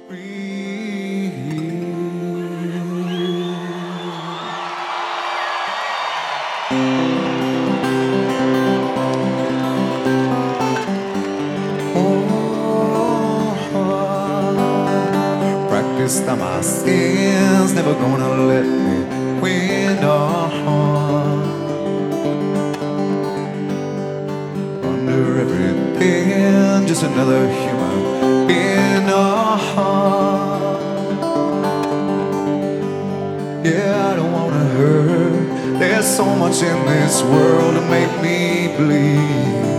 Practiced on my sins, never gonna let me win. Under everything, just another human being. Yeah, I don't wanna hurt. There's so much in this world to make me bleed.